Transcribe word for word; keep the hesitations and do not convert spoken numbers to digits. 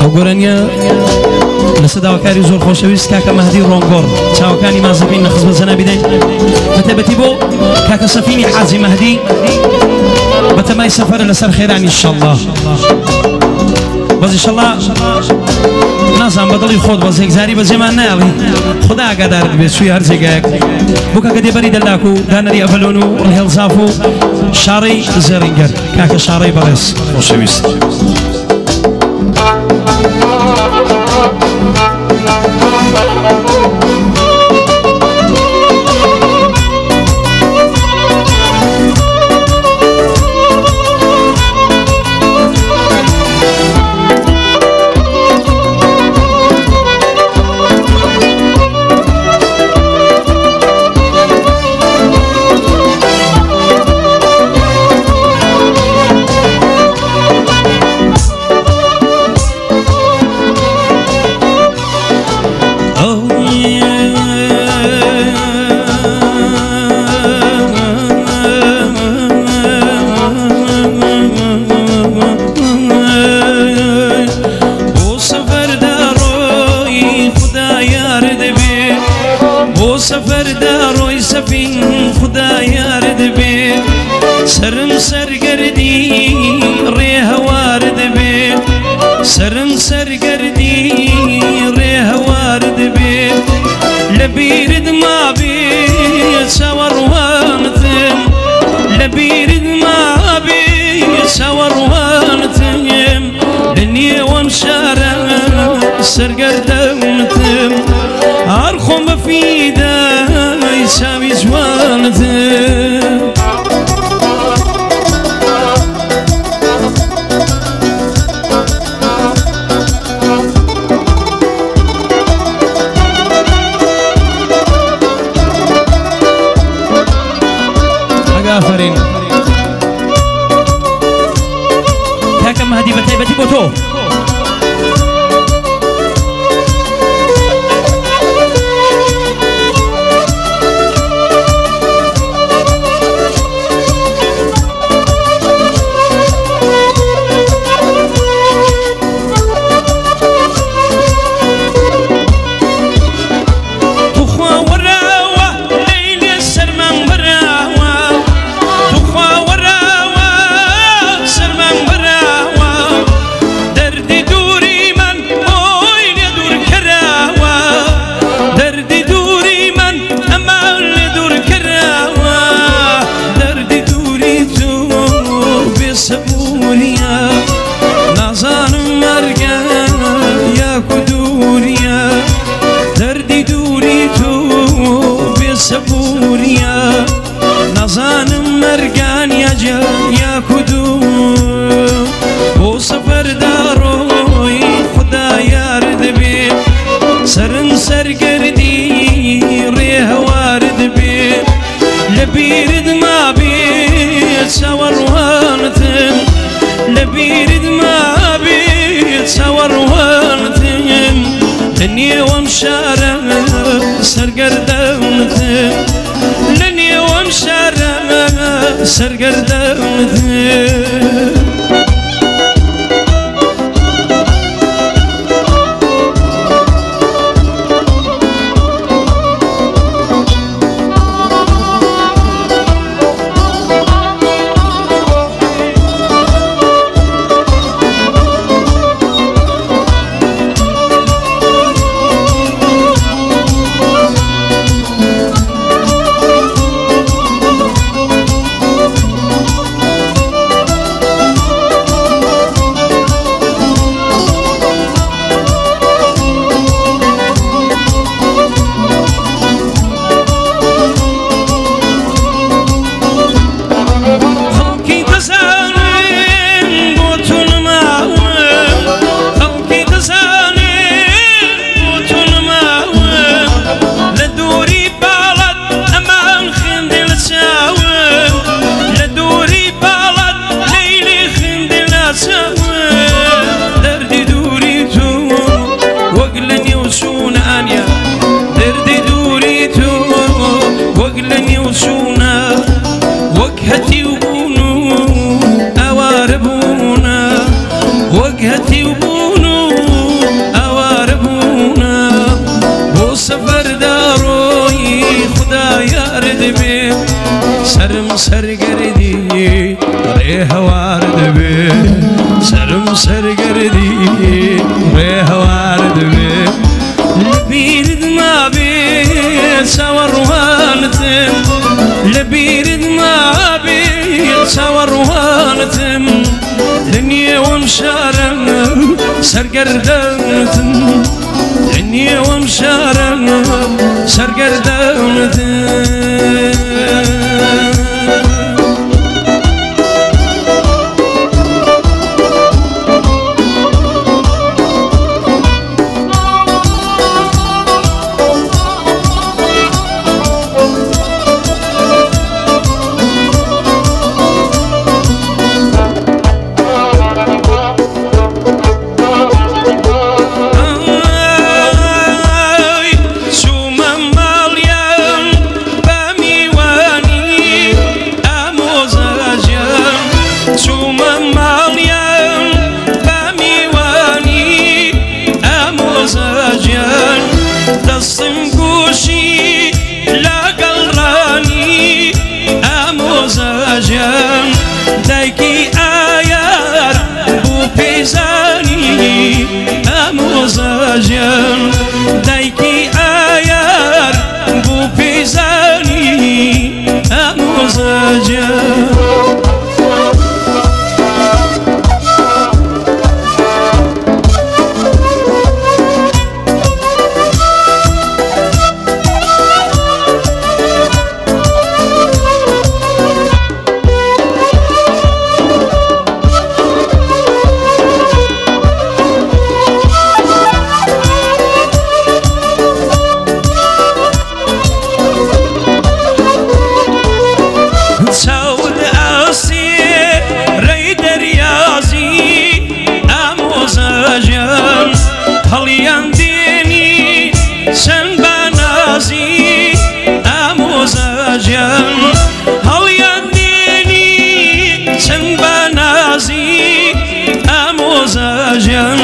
وقرنيا لسدا وكاري زور خوشويس كاكا مهدي رونغور تشاوكاني ما زبين نخص بزنابي دين فتبتي بو كاكا سفيني حازي مهدي بتماي سفر لسر خيران ان شاء الله بس ان شاء الله نازم بدلي خود بس هيك زاري بس ما نالي خدا قدر بس شوي هرزقك بوكا قد بريد اللاكو دانري افلونو الهلزافو شاري زرينجر كاكا شاري بريس خوشويس سفر داروي سفين خدا يارد بي سرم سرگردی ریه وارد بی سرم سرگردی ریه وارد بی لبیرد ما بی سوار وانتم لبیرد ما بی سوار وانتم لنی ومشارة سرگردمتم أرخم بفيدا يساوي زوانتم أغافرين كاكم هدي بتايبتي بوتو سبوريا نظان مرقان يا جا يا كدو وسفر داروي خدا يارد بي سرن سرقردي ريه وارد بي لبيرد ما بي سور وانتم لبيرد ما بي سور وانتم لني ومشارة سرقردمتم لني ومشارة سرقردمتم وجهتي وبونو أواربونا وجهتي وبونو سرم سرگردی ری هوار دبی سرم سرگردی ری هوار دبی لبیرد ما بی سوروانتم لبیرد ما بی سوروانتم دنيا ومشارم سرگردانتم دنيا ومشارم سرگردانتم دایکی آیار بو پیزانی اموزاجان دایکی آیار بو پیزانی اموزاجان هلیان دینی سن بنازی اموزاجان هلیان دینی سن بنازی اموزاجان